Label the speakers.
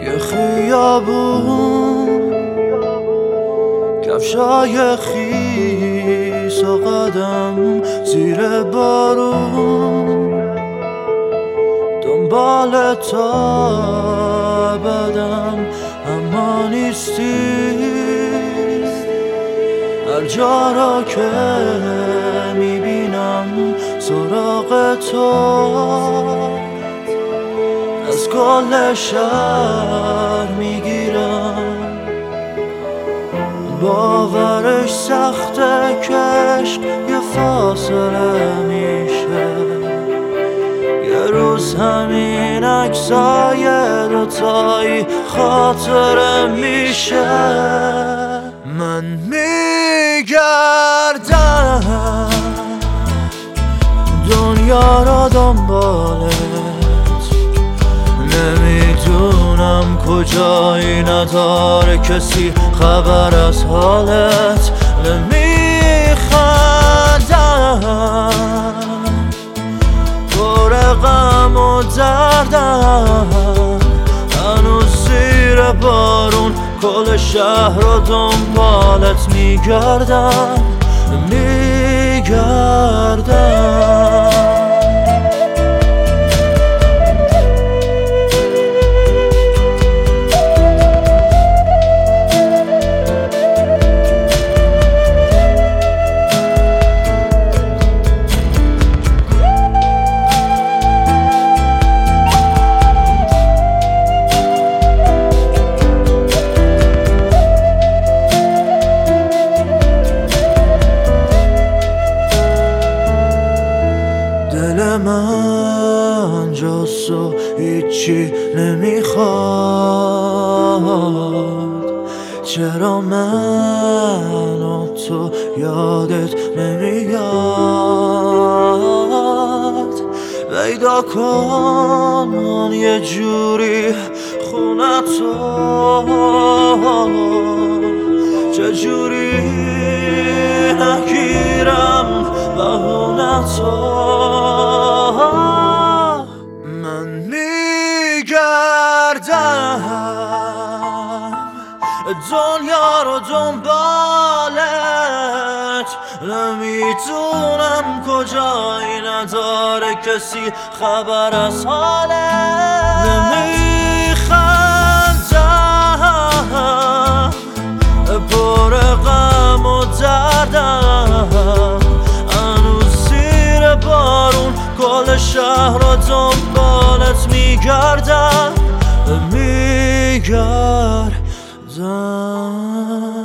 Speaker 1: یه خیابون کفشای خیس و قدم زیر بارون دنبال تا بدم اما نیستی. هر جا را که میبینم سراغ تو از کل شهر میگیرم. باورش سخته که عشق یه فاصله میشه. یه روز همین عکسای دوتایی خاطره میشه. من میگردم دنیا را دنبالت، نمیدونم کجایی، نداره کسی خبر از حالت. نمیخندم پر غم و دردم، هنوز زیر بارون کل شهر رو دنبالت میگردم. دل من جاست و هیچی نمیخواد. چرا من و تو یادت نمیاد؟ پیدا کن یه جوری خونتو، چجوری نگیرم بهونتو. من میگردم دنیا رو دنبالت، نمیدونم کجایی، نداره کسی خبر از حالت. نمیخندم پر غم و دردم، هنوز زیر بارون کل شهر رو دنبالت میگردم.